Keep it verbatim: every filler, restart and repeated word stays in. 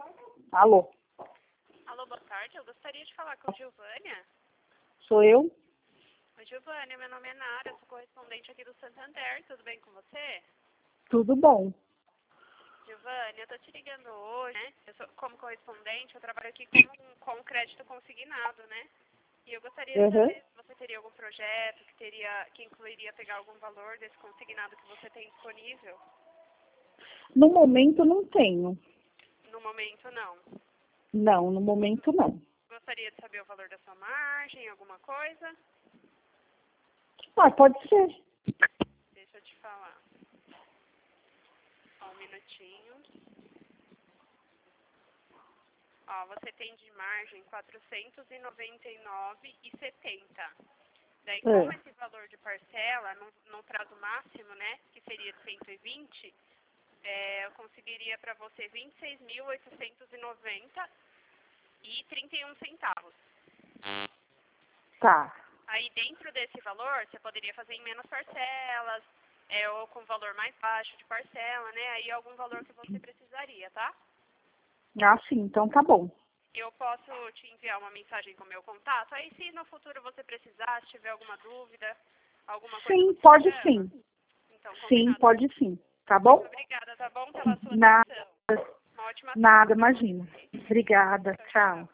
Alô? Alô, boa tarde. Eu gostaria de falar com Giovânia. Sou eu? Oi, Giovânia, meu nome é Nara, eu sou correspondente aqui do Santander. Tudo bem com você? Tudo bom. Giovânia, eu tô te ligando hoje, né? Eu sou, como correspondente, eu trabalho aqui com, com crédito consignado, né? E eu gostaria de Uhum. saber se você teria algum projeto que, teria, que incluiria pegar algum valor desse consignado que você tem disponível. No momento não tenho. No momento, não. Não, no momento não. Gostaria de saber o valor da sua margem, alguma coisa? Ah, pode ser. Deixa eu te falar. Só um minutinho. Ó, você tem de margem quatrocentos e noventa e nove reais e setenta centavos. Daí, como É. esse valor de parcela, no, no prazo máximo, né, que seria de cento e vinte, é, eu conseguiria para você vinte e seis mil oitocentos e noventa reais e trinta e um centavos. Tá. Aí, dentro desse valor, você poderia fazer em menos parcelas, é, ou com valor mais baixo de parcela, né, aí algum valor que você precisaria, tá? Ah, sim, então tá bom. Eu posso te enviar uma mensagem com o meu contato. Aí, se no futuro você precisar, se tiver alguma dúvida, alguma coisa, Sim, você me pode chama. sim. Então, Sim, combinado. pode sim. Tá Muito bom? obrigada, tá bom? Pela sua Nada, atenção. Uma ótima tarde nada, para imagina. você. Obrigada, Tchau, tchau. tchau.